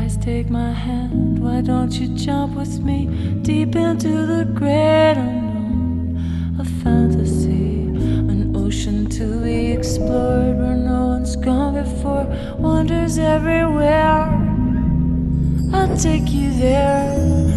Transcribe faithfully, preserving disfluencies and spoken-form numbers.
eyes, take my hand. Why don't you jump with me deep into the great unknown? A fantasy, an ocean to be explored, where no one's gone before, wonders everywhere. I'll take you there.